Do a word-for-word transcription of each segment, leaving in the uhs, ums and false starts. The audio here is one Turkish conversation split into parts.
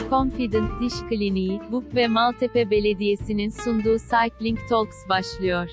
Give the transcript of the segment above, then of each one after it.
Confident Diş Kliniği, B U P ve Maltepe Belediyesi'nin sunduğu Cycling Talks başlıyor.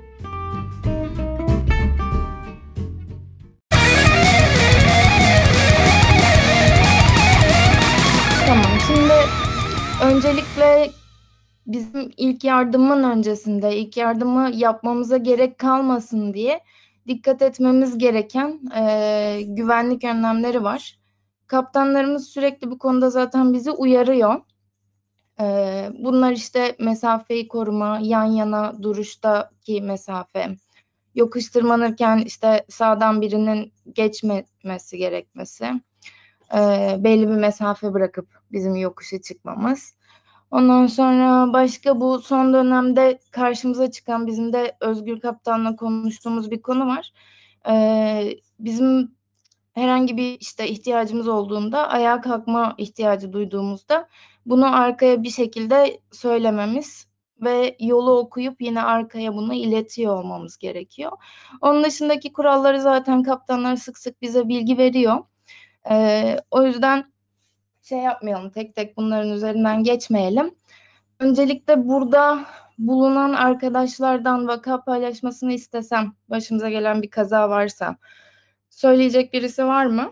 Tamam, şimdi öncelikle bizim ilk yardımın öncesinde, ilk yardımı yapmamıza gerek kalmasın diye dikkat etmemiz gereken e, güvenlik önlemleri var. Kaptanlarımız sürekli bu konuda zaten bizi uyarıyor. E, bunlar işte mesafeyi koruma, yan yana duruştaki mesafe, yokuş tırmanırken işte sağdan birinin geçmemesi gerekmesi, e, belli bir mesafe bırakıp bizim yokuşa çıkmamız. Ondan sonra başka bu son dönemde karşımıza çıkan bizim de Özgür Kaptan'la konuştuğumuz bir konu var. Ee, bizim herhangi bir işte ihtiyacımız olduğunda, ayağa kalkma ihtiyacı duyduğumuzda bunu arkaya bir şekilde söylememiz ve yolu okuyup yine arkaya bunu iletiyor olmamız gerekiyor. Onun dışındaki kuralları zaten kaptanlar sık sık bize bilgi veriyor. Ee, o yüzden şey yapmayalım, tek tek bunların üzerinden geçmeyelim. Öncelikle burada bulunan arkadaşlardan vaka paylaşmasını istesem, başımıza gelen bir kaza varsa, söyleyecek birisi var mı?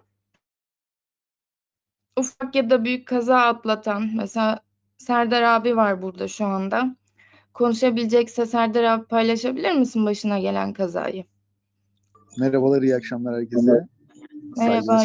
Ufak ya da büyük kaza atlatan, mesela Serdar abi var burada şu anda. Konuşabilecekse Serdar abi, paylaşabilir misin başına gelen kazayı? Merhabalar, iyi akşamlar herkese. Merhaba.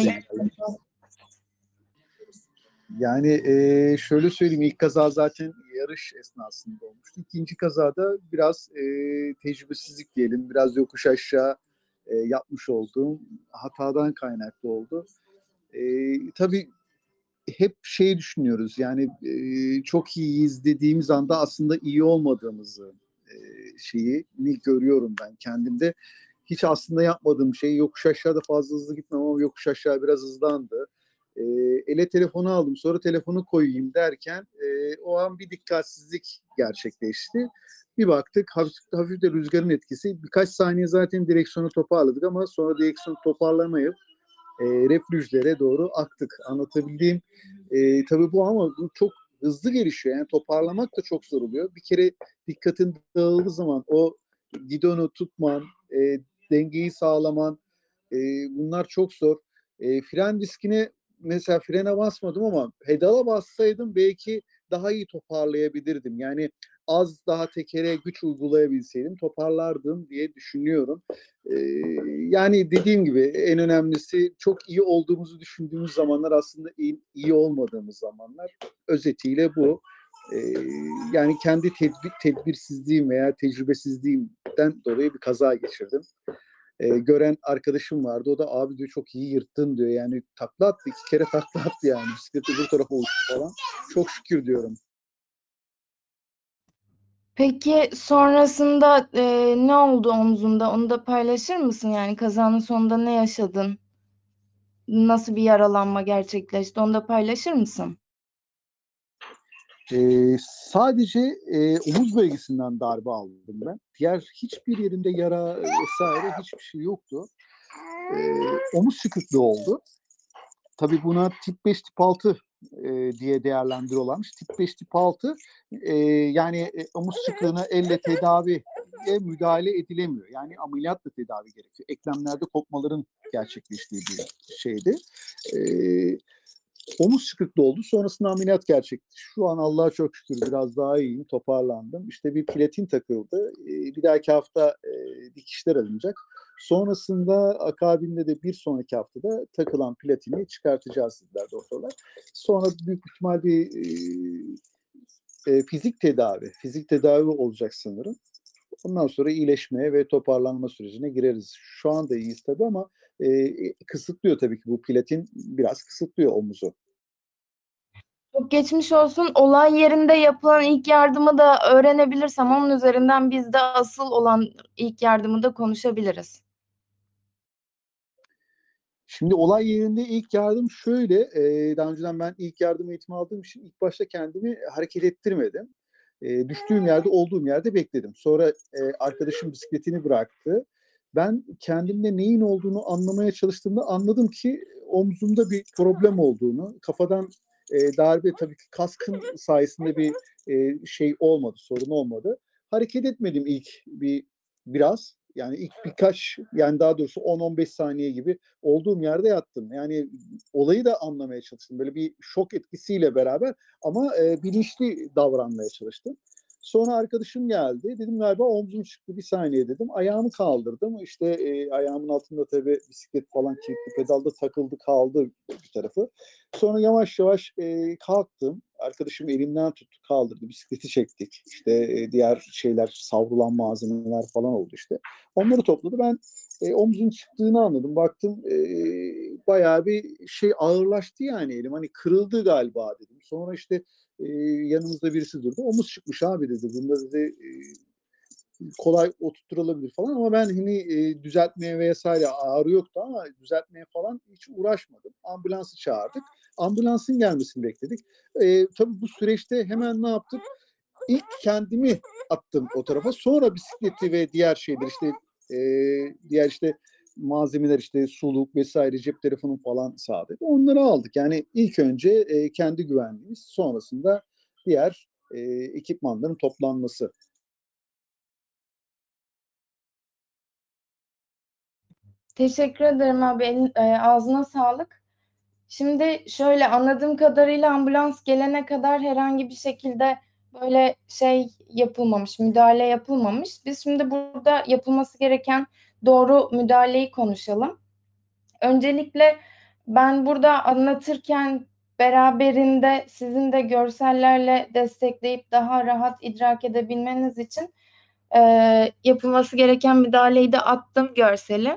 Yani e, şöyle söyleyeyim, ilk kaza zaten yarış esnasında olmuştu. İkinci kazada biraz e, tecrübesizlik diyelim, biraz yokuş aşağı e, yapmış olduğum hatadan kaynaklı oldu. E, tabii hep şey düşünüyoruz, yani e, çok iyiyiz dediğimiz anda aslında iyi olmadığımızı e, şeyi görüyorum ben kendimde. Hiç aslında yapmadığım şey, yokuş aşağıda fazla hızlı gitmem ama yokuş aşağı biraz hızlandı. E, ele telefonu aldım, sonra telefonu koyayım derken e, o an bir dikkatsizlik gerçekleşti. Bir baktık, hafif, hafif de rüzgarın etkisi. Birkaç saniye zaten direksiyonu toparladık ama sonra direksiyonu toparlamayıp e, refüjlere doğru aktık. Anlatabildiğim e, tabii bu, ama bu çok hızlı gelişiyor. Yani toparlamak da çok zor oluyor. Bir kere dikkatin dağıldığı zaman o gidonu tutman, e, dengeyi sağlaman, e, bunlar çok zor. E, fren diskine mesela frene basmadım ama pedala bassaydım belki daha iyi toparlayabilirdim. Yani az daha tekere güç uygulayabilseydim toparlardım diye düşünüyorum. Ee, yani dediğim gibi en önemlisi, çok iyi olduğumuzu düşündüğümüz zamanlar aslında iyi, iyi olmadığımız zamanlar. Özetiyle bu. Ee, yani kendi tedbir, tedbirsizliğim veya tecrübesizliğimden dolayı bir kaza geçirdim. Ee, gören arkadaşım vardı. O da abi diyor çok iyi yırttın diyor. Yani takla attı. iki kere takla attı yani. Bisiklet öbür tarafa uçtu falan. Çok şükür diyorum. Peki sonrasında e, ne oldu omzunda? Onu da paylaşır mısın? Yani kazanın sonunda ne yaşadın? Nasıl bir yaralanma gerçekleşti? Onu da paylaşır mısın? Ee, sadece e, omuz bölgesinden darbe aldım ben. Diğer hiçbir yerimde yara vesaire hiçbir şey yoktu. Ee, omuz çıkıklığı oldu. Tabii buna tip beş, tip altı e, diye değerlendiriyorlarmış. Tip beş, tip altı e, yani e, omuz çıkığına elle tedaviye müdahale edilemiyor. Yani ameliyatla tedavi gerekiyor. Eklemlerde kopmaların gerçekleştiği bir şeydi. E, omuz çıkıklığı oldu. Sonrasında ameliyat gerçekleşti. Şu an Allah'a çok şükür biraz daha iyiyim, toparlandım. İşte bir platin takıldı. E, bir dahaki hafta e, dikişler alınacak. Sonrasında akabinde de bir sonraki haftada takılan platini çıkartacağız dediler doktorlar. Sonra büyük ihtimal bir e, e, fizik tedavi, fizik tedavi olacak sanırım. Ondan sonra iyileşmeye ve toparlanma sürecine gireriz. Şu anda iyiyiz tabii ama e, kısıtlıyor tabii ki, bu platin biraz kısıtlıyor omuzu. Çok geçmiş olsun. Olay yerinde yapılan ilk yardımı da öğrenebilirsem onun üzerinden biz de asıl olan ilk yardımı da konuşabiliriz. Şimdi olay yerinde ilk yardım şöyle, e, daha önceden ben ilk yardım eğitimi aldığım için ilk başta kendimi hareket ettirmedim. E, düştüğüm yerde, olduğum yerde bekledim. Sonra e, arkadaşım bisikletini bıraktı. Ben kendimde neyin olduğunu anlamaya çalıştığımda anladım ki omzumda bir problem olduğunu, kafadan E, darbe tabii ki kaskın sayesinde bir e, şey olmadı, sorun olmadı. Hareket etmedim ilk bir biraz. Yani ilk birkaç, yani daha doğrusu on on beş saniye gibi olduğum yerde yattım. Yani olayı da anlamaya çalıştım. Böyle bir şok etkisiyle beraber ama e, bilinçli davranmaya çalıştım. Sonra arkadaşım geldi. Dedim galiba omzum çıktı, bir saniye dedim. Ayağımı kaldırdım. İşte e, ayağımın altında tabii bisiklet falan kilitli pedalda takıldı kaldı bir tarafı. Sonra yavaş yavaş e, kalktım. Arkadaşım elimden tuttu, kaldırdı. Bisikleti çektik. İşte e, diğer şeyler, savrulan malzemeler falan oldu işte. Onları topladı. Ben e, omzun çıktığını anladım. Baktım e, bayağı bir şey ağırlaştı yani elim. Hani kırıldı galiba dedim. Sonra işte e, yanımızda birisi durdu. Omuz çıkmış abi dedi. Bunda dedi e, kolay oturtturulabilir falan ama ben hani e, düzeltmeye vesaire ağrı yoktu ama düzeltmeye falan hiç uğraşmadım. Ambulansı çağırdık. Ambulansın gelmesini bekledik. E, tabii bu süreçte hemen ne yaptık? İlk kendimi attım o tarafa. Sonra bisikleti ve diğer şeyler işte e, diğer işte malzemeler işte suluk vesaire cep telefonu falan sağladı. Onları aldık. Yani ilk önce e, kendi güvenliğimiz, sonrasında diğer e, ekipmanların toplanması. Teşekkür ederim abi. Elin, e, ağzına sağlık. Şimdi şöyle anladığım kadarıyla ambulans gelene kadar herhangi bir şekilde böyle şey yapılmamış, müdahale yapılmamış. Biz şimdi burada yapılması gereken doğru müdahaleyi konuşalım. Öncelikle ben burada anlatırken beraberinde sizin de görsellerle destekleyip daha rahat idrak edebilmeniz için e, yapılması gereken müdahaleyi de attım görseli.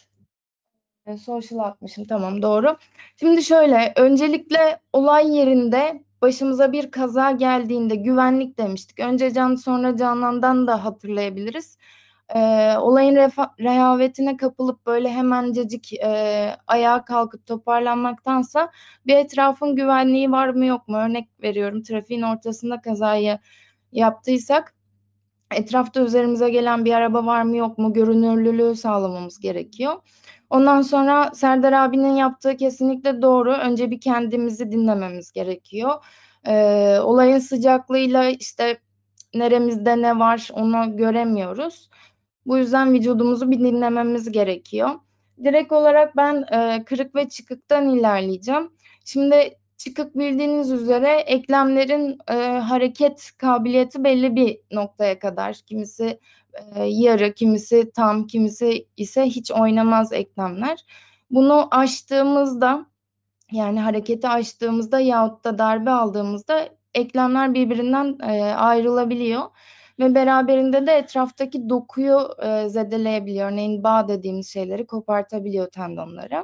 E, Social atmışım, tamam, doğru. Şimdi şöyle, öncelikle olay yerinde başımıza bir kaza geldiğinde güvenlik demiştik. Önce Can sonra Canan'dan da hatırlayabiliriz. E, olayın refa- rehavetine kapılıp böyle hemencecik e, ayağa kalkıp toparlanmaktansa bir etrafın güvenliği var mı yok mu? Örnek veriyorum, trafiğin ortasında kazayı yaptıysak etrafta üzerimize gelen bir araba var mı yok mu görünürlülüğü sağlamamız gerekiyor. Ondan sonra Serdar abinin yaptığı kesinlikle doğru. Önce bir kendimizi dinlememiz gerekiyor. Ee, olayın sıcaklığıyla işte neremizde ne var onu göremiyoruz. Bu yüzden vücudumuzu bir dinlememiz gerekiyor. Direkt olarak ben e, kırık ve çıkıktan ilerleyeceğim. Şimdi çıkık bildiğiniz üzere eklemlerin e, hareket kabiliyeti belli bir noktaya kadar. Kimisi e, yarı, kimisi tam, kimisi ise hiç oynamaz eklemler. Bunu aştığımızda, yani hareketi aştığımızda yahut da darbe aldığımızda eklemler birbirinden e, ayrılabiliyor ve beraberinde de etraftaki dokuyu e, zedeleyebiliyor. Örneğin bağ dediğimiz şeyleri kopartabiliyor, tendonları.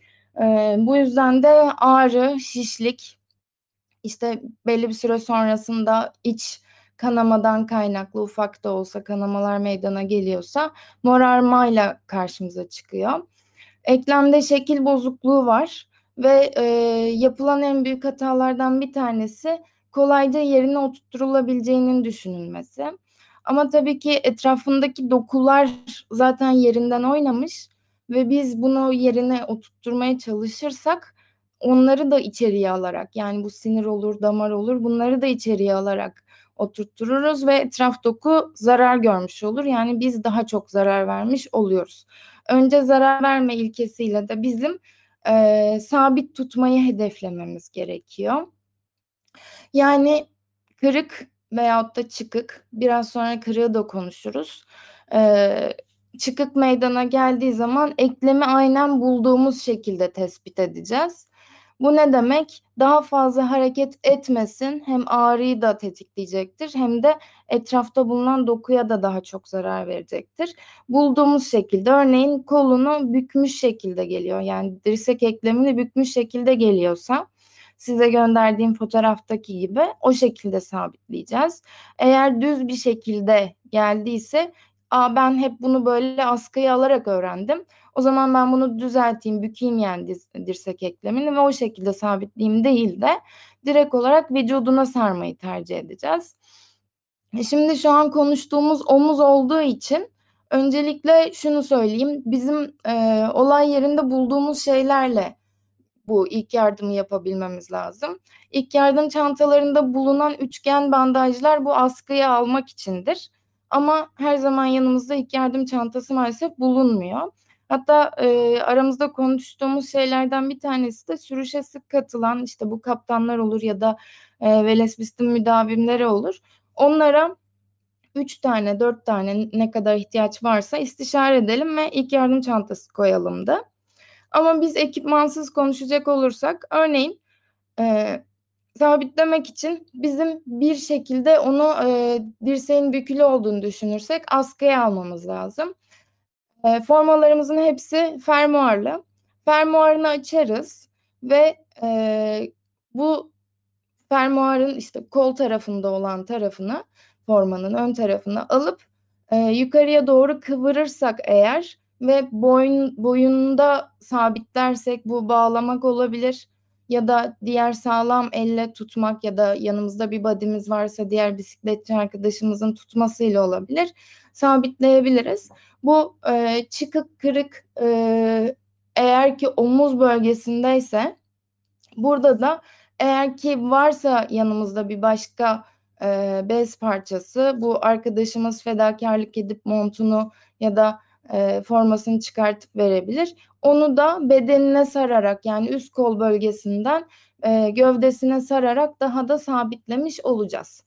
E, bu yüzden de ağrı, şişlik, işte belli bir süre sonrasında iç kanamadan kaynaklı ufak da olsa kanamalar meydana geliyorsa morarmayla karşımıza çıkıyor. Eklemde şekil bozukluğu var ve e, yapılan en büyük hatalardan bir tanesi kolayca yerine oturtturulabileceğinin düşünülmesi. Ama tabii ki etrafındaki dokular zaten yerinden oynamış ve biz bunu yerine oturtturmaya çalışırsak onları da içeriye alarak, yani bu sinir olur, damar olur, bunları da içeriye alarak oturttururuz ve etraf doku zarar görmüş olur. Yani biz daha çok zarar vermiş oluyoruz. Önce zarar verme ilkesiyle de bizim e, sabit tutmayı hedeflememiz gerekiyor. Yani kırık veyahut da çıkık, biraz sonra kırığı da konuşuruz. Ee, çıkık meydana geldiği zaman eklemi aynen bulduğumuz şekilde tespit edeceğiz. Bu ne demek? Daha fazla hareket etmesin, hem ağrıyı da tetikleyecektir hem de etrafta bulunan dokuya da daha çok zarar verecektir. Bulduğumuz şekilde, örneğin kolunu bükmüş şekilde geliyor, yani dirsek eklemini bükmüş şekilde geliyorsa size gönderdiğim fotoğraftaki gibi o şekilde sabitleyeceğiz. Eğer düz bir şekilde geldiyse, Aa, ben hep bunu böyle askıya alarak öğrendim, o zaman ben bunu düzelteyim, bükeyim yani diz, dirsek eklemini ve o şekilde sabitleyeyim değil de direkt olarak vücuduna sarmayı tercih edeceğiz. Şimdi şu an konuştuğumuz omuz olduğu için öncelikle şunu söyleyeyim. Bizim e, olay yerinde bulduğumuz şeylerle bu ilk yardımı yapabilmemiz lazım. İlk yardım çantalarında bulunan üçgen bandajlar bu askıyı almak içindir. Ama her zaman yanımızda ilk yardım çantası maalesef bulunmuyor. Hatta e, aramızda konuştuğumuz şeylerden bir tanesi de sürüşe sık katılan işte bu kaptanlar olur ya da e, Velespis'in müdavimleri olur. Onlara üç tane, dört tane ne kadar ihtiyaç varsa istişare edelim ve ilk yardım çantası koyalım da. Ama biz ekipmansız konuşacak olursak örneğin e, sabitlemek için bizim bir şekilde onu e, dirseğin bükülü olduğunu düşünürsek askıya almamız lazım. E, formalarımızın hepsi fermuarlı. Fermuarını açarız ve e, bu fermuarın işte kol tarafında olan tarafını, formanın ön tarafını alıp e, yukarıya doğru kıvırırsak eğer ve boyun boyunda sabitlersek bu bağlamak olabilir ya da diğer sağlam elle tutmak ya da yanımızda bir badimiz varsa diğer bisikletçi arkadaşımızın tutmasıyla olabilir. Sabitleyebiliriz. Bu e, çıkık kırık e, eğer ki omuz bölgesindeyse burada da eğer ki varsa yanımızda bir başka e, bez parçası, bu arkadaşımız fedakarlık edip montunu ya da e, formasını çıkartıp verebilir. Onu da bedenine sararak yani üst kol bölgesinden e, gövdesine sararak daha da sabitlemiş olacağız.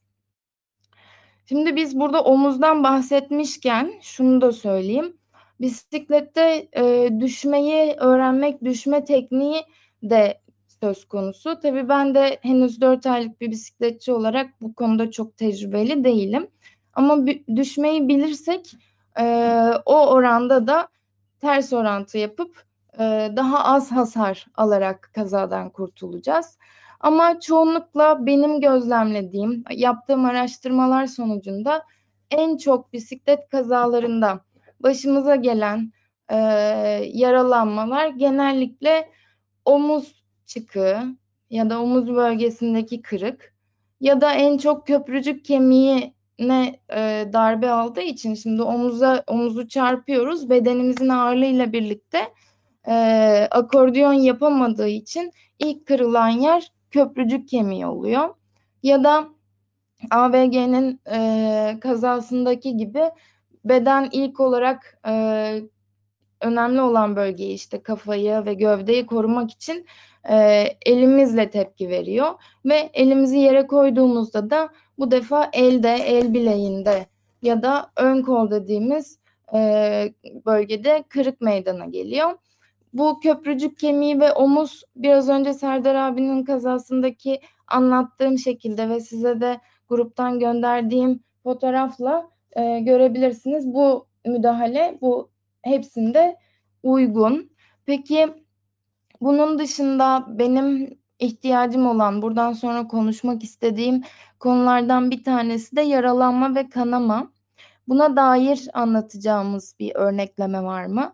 Şimdi biz burada omuzdan bahsetmişken şunu da söyleyeyim. Bisiklette e, düşmeyi öğrenmek, düşme tekniği de söz konusu. Tabii ben de henüz dört aylık bir bisikletçi olarak bu konuda çok tecrübeli değilim. Ama düşmeyi bilirsek e, o oranda da ters orantı yapıp e, daha az hasar alarak kazadan kurtulacağız. Ama çoğunlukla benim gözlemlediğim, yaptığım araştırmalar sonucunda en çok bisiklet kazalarında başımıza gelen e, yaralanmalar genellikle omuz çıkığı ya da omuz bölgesindeki kırık ya da en çok köprücük kemiğine e, darbe aldığı için şimdi omuza omuzu çarpıyoruz bedenimizin ağırlığıyla birlikte e, akordiyon yapamadığı için ilk kırılan yer köprücük kemiği oluyor. Ya da A V G'nin e, kazasındaki gibi beden ilk olarak e, önemli olan bölgeyi işte kafayı ve gövdeyi korumak için e, elimizle tepki veriyor ve elimizi yere koyduğumuzda da bu defa elde, el bileğinde ya da ön kol dediğimiz e, bölgede kırık meydana geliyor. Bu köprücük kemiği ve omuz biraz önce Serdar abinin kazasındaki anlattığım şekilde ve size de gruptan gönderdiğim fotoğrafla e, görebilirsiniz. Bu müdahale bu hepsinde uygun. Peki bunun dışında benim ihtiyacım olan buradan sonra konuşmak istediğim konulardan bir tanesi de yaralanma ve kanama. Buna dair anlatacağımız bir örnekleme var mı?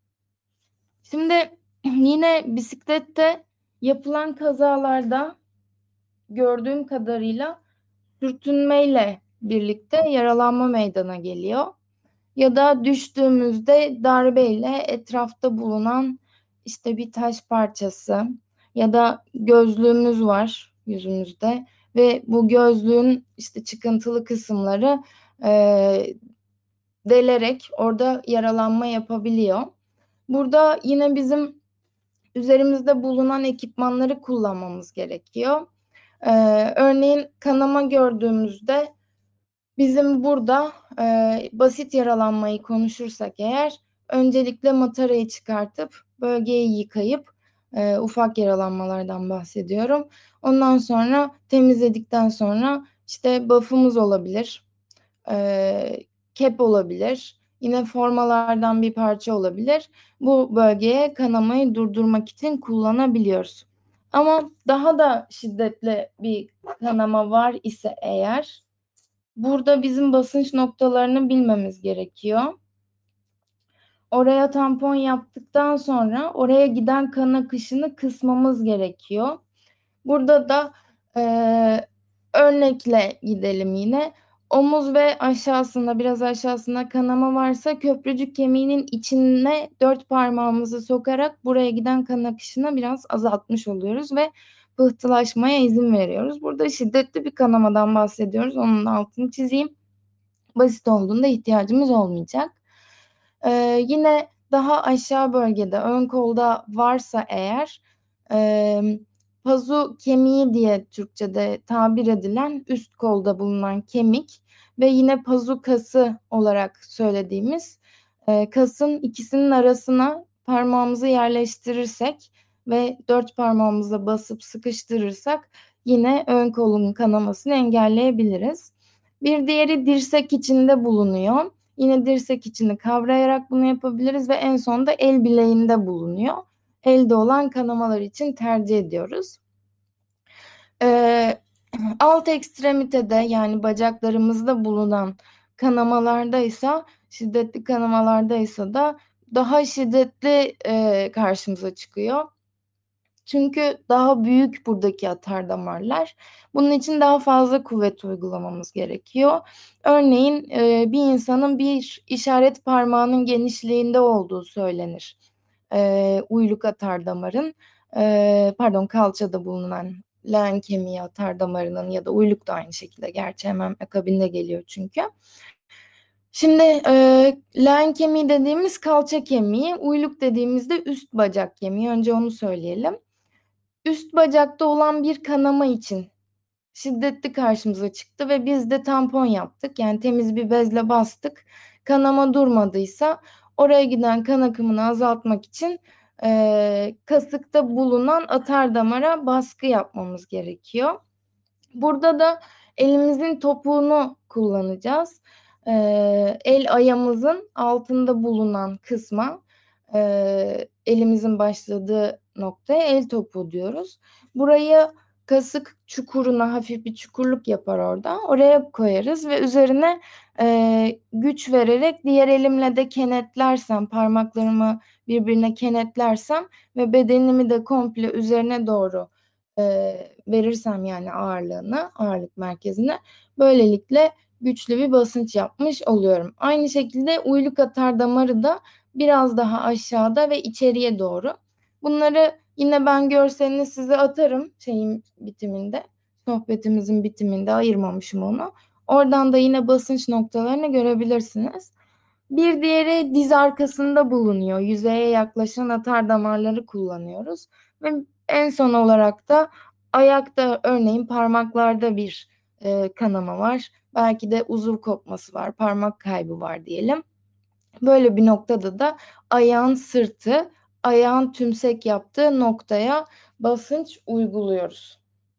Şimdi yine bisiklette yapılan kazalarda gördüğüm kadarıyla sürtünmeyle birlikte yaralanma meydana geliyor. Ya da düştüğümüzde darbeyle etrafta bulunan işte bir taş parçası ya da gözlüğümüz var yüzümüzde ve bu gözlüğün işte çıkıntılı kısımları e, delerek orada yaralanma yapabiliyor. Burada yine bizim üzerimizde bulunan ekipmanları kullanmamız gerekiyor. Ee, örneğin kanama gördüğümüzde bizim burada e, basit yaralanmayı konuşursak eğer öncelikle matarayı çıkartıp bölgeyi yıkayıp e, ufak yaralanmalardan bahsediyorum. Ondan sonra temizledikten sonra işte bafımız olabilir, e, kep olabilir, yine formalardan bir parça olabilir. Bu bölgeye kanamayı durdurmak için kullanabiliyoruz. Ama daha da şiddetli bir kanama var ise eğer burada bizim basınç noktalarını bilmemiz gerekiyor. Oraya tampon yaptıktan sonra oraya giden kan akışını kısmamız gerekiyor. Burada da e, örnekle gidelim yine. omuz ve aşağısında, biraz aşağısında kanama varsa köprücük kemiğinin içine dört parmağımızı sokarak buraya giden kan akışını biraz azaltmış oluyoruz ve pıhtılaşmaya izin veriyoruz. Burada şiddetli bir kanamadan bahsediyoruz. Onun altını çizeyim. Basit olduğunda ihtiyacımız olmayacak. Ee, yine daha aşağı bölgede, ön kolda varsa eğer, e, pazu kemiği diye Türkçe'de tabir edilen üst kolda bulunan kemik ve yine pazu kası olarak söylediğimiz e, kasın ikisinin arasına parmağımızı yerleştirirsek ve dört parmağımızla basıp sıkıştırırsak yine ön kolun kanamasını engelleyebiliriz. Bir diğeri dirsek içinde bulunuyor. Yine dirsek içini kavrayarak bunu yapabiliriz ve en sonunda el bileğinde bulunuyor. Elde olan kanamalar için tercih ediyoruz. Ee, alt ekstremitede, yani bacaklarımızda bulunan kanamalardaysa, şiddetli kanamalardaysa da daha şiddetli e, karşımıza çıkıyor. Çünkü daha büyük buradaki atar damarlar. Bunun için daha fazla kuvvet uygulamamız gerekiyor. Örneğin e, bir insanın bir işaret parmağının genişliğinde olduğu söylenir. E, uyluk atar damarın, e, pardon kalçada bulunan leğen kemiği atar damarının ya da uyluk da aynı şekilde. Gerçi hemen akabinde geliyor çünkü. Şimdi e, leğen kemiği dediğimiz kalça kemiği, uyluk dediğimizde üst bacak kemiği. Önce onu söyleyelim. Üst bacakta olan bir kanama için şiddetli karşımıza çıktı ve biz de tampon yaptık. Yani temiz bir bezle bastık. Kanama durmadıysa oraya giden kan akımını azaltmak için e, kasıkta bulunan atar damara baskı yapmamız gerekiyor. Burada da elimizin topuğunu kullanacağız. E, el ayağımızın altında bulunan kısma, e, elimizin başladığı noktaya el topuğu diyoruz. Burayı kasık çukuruna, hafif bir çukurluk yapar orada. Oraya koyarız ve üzerine e, güç vererek diğer elimle de kenetlersem, parmaklarımı birbirine kenetlersem ve bedenimi de komple üzerine doğru e, verirsem, yani ağırlığını, ağırlık merkezine, böylelikle güçlü bir basınç yapmış oluyorum. Aynı şekilde uyluk atar damarı da biraz daha aşağıda ve içeriye doğru. Bunları yine ben görselini size atarım şeyin bitiminde. Sohbetimizin bitiminde ayırmamışım onu. Oradan da yine basınç noktalarını görebilirsiniz. Bir diğeri diz arkasında bulunuyor. Yüzeye yaklaşan atar damarları kullanıyoruz. Ve en son olarak da ayakta, örneğin parmaklarda bir e, kanama var. Belki de uzuv kopması var, parmak kaybı var diyelim. Böyle bir noktada da ayağın sırtı, ayağın tümsek yaptığı noktaya basınç uyguluyoruz.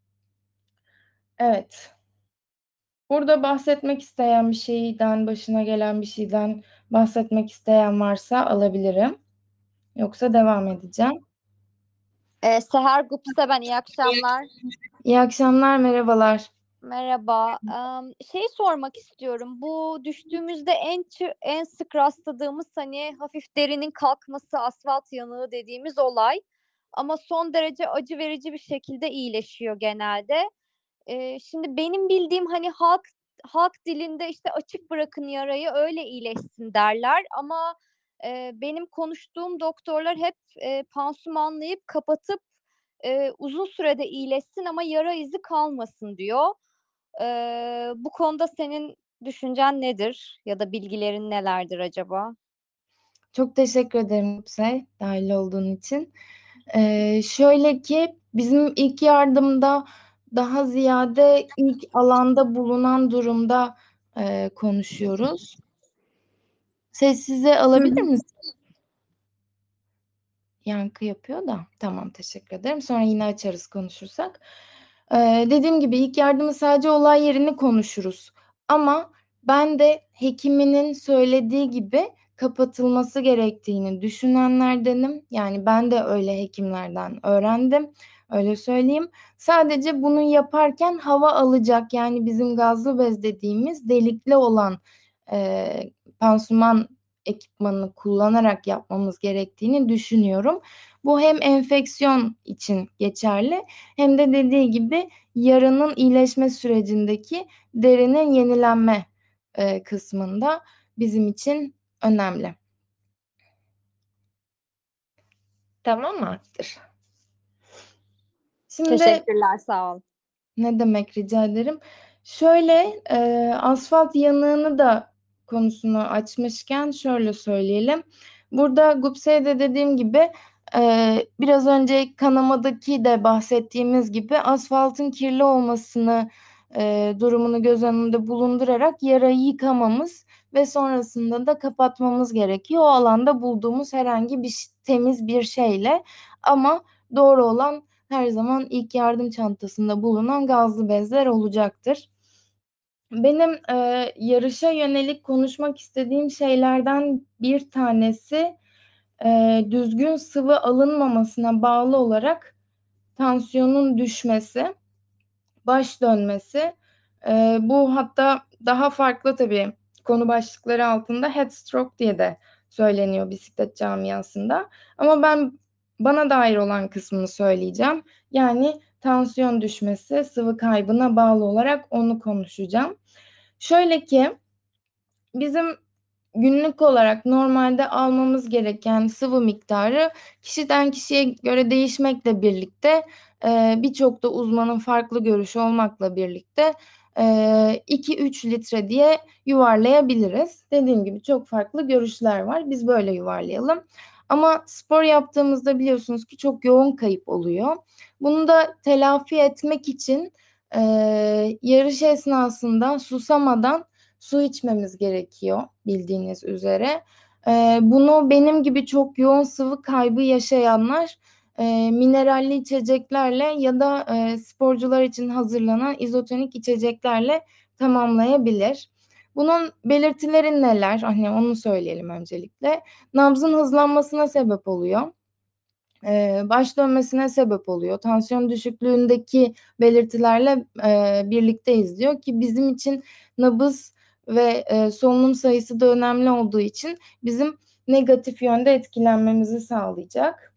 Evet. Burada bahsetmek isteyen bir şeyden, başına gelen bir şeyden bahsetmek isteyen varsa alabilirim. Yoksa devam edeceğim. Ee, Seher Gupse ben. İyi akşamlar. İyi akşamlar, merhabalar. Merhaba. Em, şey sormak istiyorum. Bu düştüğümüzde en çı- en sık rastladığımız hani hafif derinin kalkması, asfalt yanığı dediğimiz olay. Ama son derece acı verici bir şekilde iyileşiyor genelde. Ee, şimdi benim bildiğim hani halk halk dilinde işte açık bırakın yarayı öyle iyileşsin derler. Ama e, benim konuştuğum doktorlar hep e, pansumanlayıp kapatıp e, uzun sürede iyileşsin ama yara izi kalmasın diyor. E, bu konuda senin düşüncen nedir ya da bilgilerin nelerdir acaba? Çok teşekkür ederim Yüksel, dahil olduğun için. Ee, şöyle ki bizim ilk yardımda daha ziyade ilk alanda bulunan durumda e, konuşuyoruz. Sessize alabilir misin? Yankı yapıyor da. Tamam, teşekkür ederim. Sonra yine açarız konuşursak. Ee, dediğim gibi ilk yardımı sadece olay yerini konuşuruz. Ama ben de hekiminin söylediği gibi kapatılması gerektiğini düşünenlerdenim. Yani ben de öyle hekimlerden öğrendim. Öyle söyleyeyim. Sadece bunu yaparken hava alacak, yani bizim gazlı bez dediğimiz delikli olan e, pansuman ekipmanını kullanarak yapmamız gerektiğini düşünüyorum. Bu hem enfeksiyon için geçerli hem de dediği gibi yaranın iyileşme sürecindeki derinin yenilenme e, kısmında bizim için önemli. Tamam mı Aktır? Şimdi Teşekkürler, sağ ol. ne demek, rica ederim. Şöyle e, asfalt yanığını da konusunu açmışken şöyle söyleyelim. Burada Gupse'de dediğim gibi e, biraz önce kanamadaki de bahsettiğimiz gibi asfaltın kirli olmasını e, durumunu göz önünde bulundurarak yarayı yıkamamız ve sonrasında da kapatmamız gerekiyor. O alanda bulduğumuz herhangi bir temiz bir şeyle, ama doğru olan her zaman ilk yardım çantasında bulunan gazlı bezler olacaktır. Benim e, yarışa yönelik konuşmak istediğim şeylerden bir tanesi e, düzgün sıvı alınmamasına bağlı olarak tansiyonun düşmesi, baş dönmesi. E, bu hatta daha farklı tabii konu başlıkları altında headstroke diye de söyleniyor bisiklet camiasında. Ama ben bana dair olan kısmını söyleyeceğim. Yani tansiyon düşmesi, sıvı kaybına bağlı olarak onu konuşacağım. Şöyle ki bizim günlük olarak normalde almamız gereken sıvı miktarı kişiden kişiye göre değişmekle birlikte e, birçok da uzmanın farklı görüşü olmakla birlikte e, iki üç litre diye yuvarlayabiliriz. Dediğim gibi çok farklı görüşler var. Biz böyle yuvarlayalım. Ama spor yaptığımızda biliyorsunuz ki çok yoğun kayıp oluyor. Bunu da telafi etmek için e, yarış esnasında susamadan su içmemiz gerekiyor bildiğiniz üzere. Ee, bunu benim gibi çok yoğun sıvı kaybı yaşayanlar e, mineralli içeceklerle ya da e, sporcular için hazırlanan izotonik içeceklerle tamamlayabilir. Bunun belirtileri neler? Hani onu söyleyelim öncelikle. Nabzın hızlanmasına sebep oluyor. Ee, baş dönmesine sebep oluyor. Tansiyon düşüklüğündeki belirtilerle e, birlikte izliyor ki bizim için nabız ve e, solunum sayısı da önemli olduğu için bizim negatif yönde etkilenmemizi sağlayacak.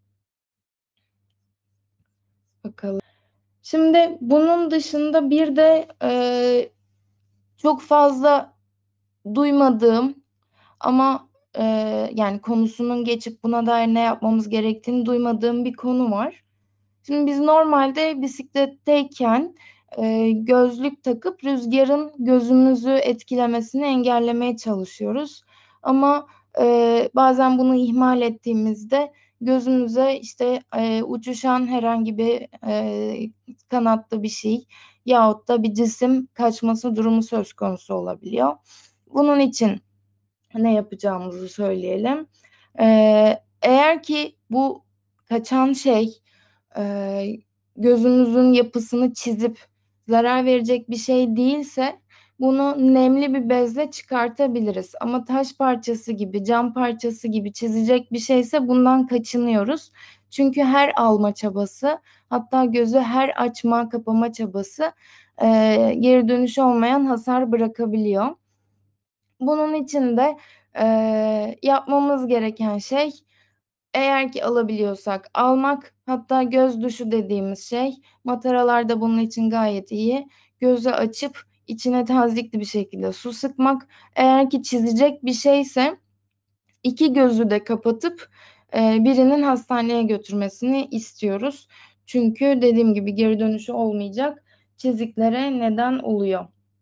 Bakalım. Şimdi bunun dışında bir de e, çok fazla duymadığım ama e, yani konusunun geçip buna dair ne yapmamız gerektiğini duymadığım bir konu var. Şimdi biz normalde bisikletteyken e, gözlük takıp rüzgarın gözümüzü etkilemesini engellemeye çalışıyoruz. Ama e, bazen bunu ihmal ettiğimizde gözümüze işte e, uçuşan herhangi bir e, kanatlı bir şey yahut da bir cisim kaçması durumu söz konusu olabiliyor. Bunun için ne yapacağımızı söyleyelim. Ee, eğer ki bu kaçan şey e, gözümüzün yapısını çizip zarar verecek bir şey değilse bunu nemli bir bezle çıkartabiliriz. Ama taş parçası gibi, cam parçası gibi çizecek bir şeyse bundan kaçınıyoruz. Çünkü her alma çabası, hatta gözü her açma, kapama çabası e, geri dönüşü olmayan hasar bırakabiliyor. Bunun için de e, yapmamız gereken şey, eğer ki alabiliyorsak almak, hatta göz duşu dediğimiz şey mataralarda bunun için gayet iyi. Gözü açıp içine tazikli bir şekilde su sıkmak. Eğer ki çizecek bir şeyse iki gözü de kapatıp e, birinin hastaneye götürmesini istiyoruz. Çünkü dediğim gibi geri dönüşü olmayacak çiziklere neden oluyor.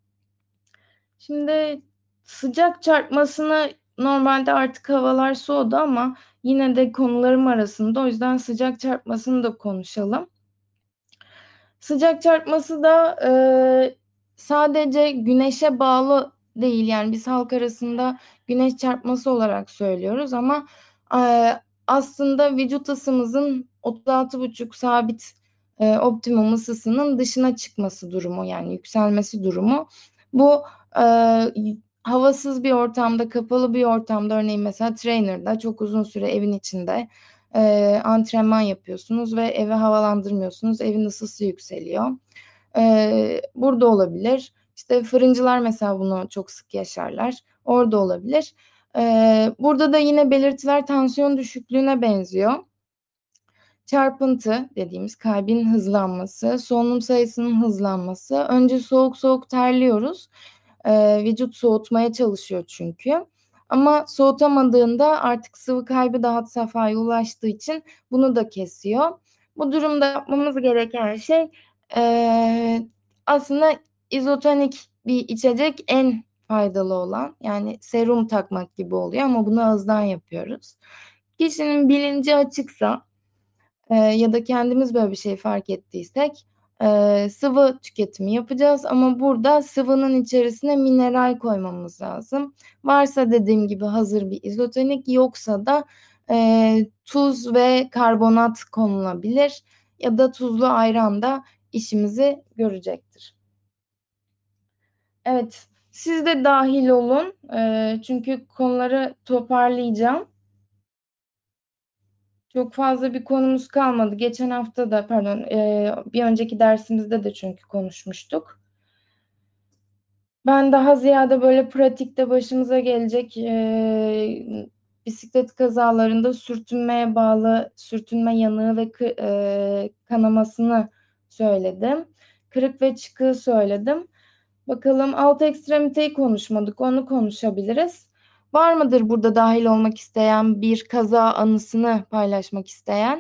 Şimdi sıcak çarpmasını, normalde artık havalar soğudu ama yine de konularım arasında, o yüzden sıcak çarpmasını da konuşalım. Sıcak çarpması da e, sadece güneşe bağlı değil, yani biz halk arasında güneş çarpması olarak söylüyoruz ama e, aslında vücut ısımızın otuz altı buçuk sabit e, optimum ısısının dışına çıkması durumu, yani yükselmesi durumu. Bu e, havasız bir ortamda, kapalı bir ortamda, örneğin mesela trainer'da çok uzun süre evin içinde e, antrenman yapıyorsunuz ve evi havalandırmıyorsunuz. Evin ısısı yükseliyor. E, burada olabilir. İşte fırıncılar mesela bunu çok sık yaşarlar. Orada olabilir. Ee, burada da yine belirtiler tansiyon düşüklüğüne benziyor. Çarpıntı dediğimiz kalbin hızlanması, solunum sayısının hızlanması. Önce soğuk soğuk terliyoruz. Ee, vücut soğutmaya çalışıyor çünkü. Ama soğutamadığında artık sıvı kaybı da had safhaya ulaştığı için bunu da kesiyor. Bu durumda yapmamız gereken şey ee, aslında izotonik bir içecek en faydalı olan, yani serum takmak gibi oluyor ama bunu ağızdan yapıyoruz. Kişinin bilinci açıksa e, ya da kendimiz böyle bir şey fark ettiysek e, sıvı tüketimi yapacağız ama burada sıvının içerisine mineral koymamız lazım. Varsa dediğim gibi hazır bir izotonik, yoksa da e, tuz ve karbonat konulabilir ya da tuzlu ayran da işimizi görecektir. Evet, siz de dahil olun e, çünkü konuları toparlayacağım. Çok fazla bir konumuz kalmadı. Geçen hafta da pardon e, bir önceki dersimizde de çünkü konuşmuştuk. Ben daha ziyade böyle pratikte başımıza gelecek e, bisiklet kazalarında sürtünmeye bağlı sürtünme yanığı ve kı- e, kanamasını söyledim. Kırık ve çıkığı söyledim. Bakalım alt ekstremiteyi konuşmadık. Onu konuşabiliriz. Var mıdır burada dahil olmak isteyen, bir kaza anısını paylaşmak isteyen?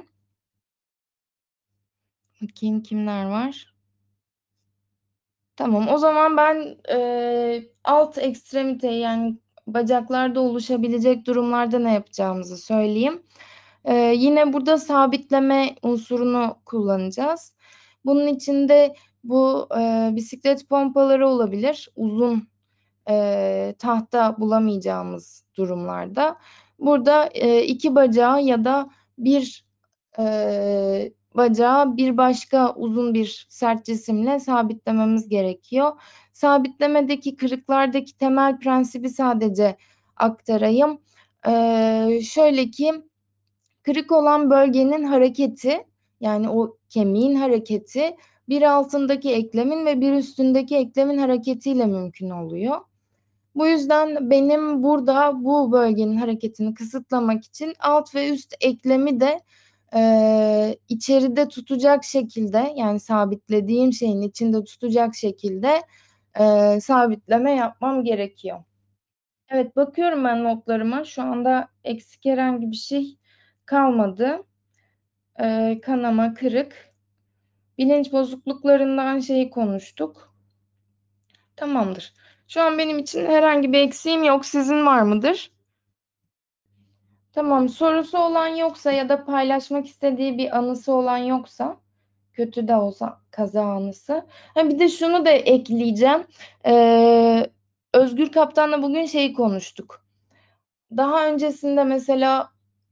Bakayım kimler var? Tamam, o zaman ben e, alt ekstremite, yani bacaklarda oluşabilecek durumlarda ne yapacağımızı söyleyeyim. E, yine burada sabitleme unsurunu kullanacağız. Bunun içinde bu e, bisiklet pompaları olabilir. Uzun e, tahta bulamayacağımız durumlarda. Burada e, iki bacağı ya da bir e, bacağı bir başka uzun bir sert cisimle sabitlememiz gerekiyor. Sabitlemedeki kırıklardaki temel prensibi sadece aktarayım. E, şöyle ki kırık olan bölgenin hareketi, yani o kemiğin hareketi bir altındaki eklemin ve bir üstündeki eklemin hareketiyle mümkün oluyor. Bu yüzden benim burada bu bölgenin hareketini kısıtlamak için alt ve üst eklemi de e, içeride tutacak şekilde, yani sabitlediğim şeyin içinde tutacak şekilde e, sabitleme yapmam gerekiyor. Evet, bakıyorum ben notlarıma. Şu anda eksik herhangi bir şey kalmadı. E, kanama, kırık, bilinç bozukluklarından şeyi konuştuk. Tamamdır. Şu an benim için herhangi bir eksiğim yok. Sizin var mıdır? Tamam. Sorusu olan yoksa ya da paylaşmak istediği bir anısı olan yoksa, kötü de olsa kaza anısı. Ha, bir de şunu da ekleyeceğim. Ee, Özgür Kaptan'la bugün şeyi konuştuk. Daha öncesinde mesela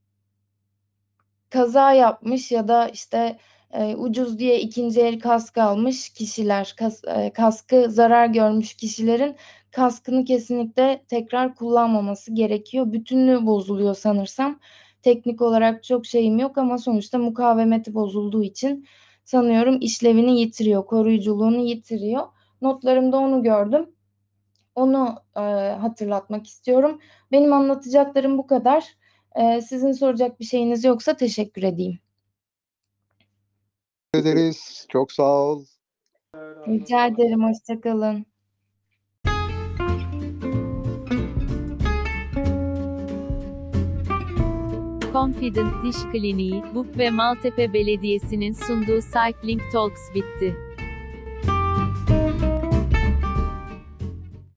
kaza yapmış ya da işte e, ucuz diye ikinci el kask almış kişiler, kas, e, kaskı zarar görmüş kişilerin kaskını kesinlikle tekrar kullanmaması gerekiyor. Bütünlüğü bozuluyor sanırsam. Teknik olarak çok şeyim yok ama sonuçta mukavemeti bozulduğu için sanıyorum işlevini yitiriyor, koruyuculuğunu yitiriyor. Notlarımda onu gördüm. Onu e, hatırlatmak istiyorum. Benim anlatacaklarım bu kadar. E, sizin soracak bir şeyiniz yoksa teşekkür edeyim. Teşekkür ederiz. Çok sağ ol. Rica ederim. Hoşça kalın. Confident Diş Kliniği, B U P ve Maltepe Belediyesi'nin sunduğu Cycling Talks bitti.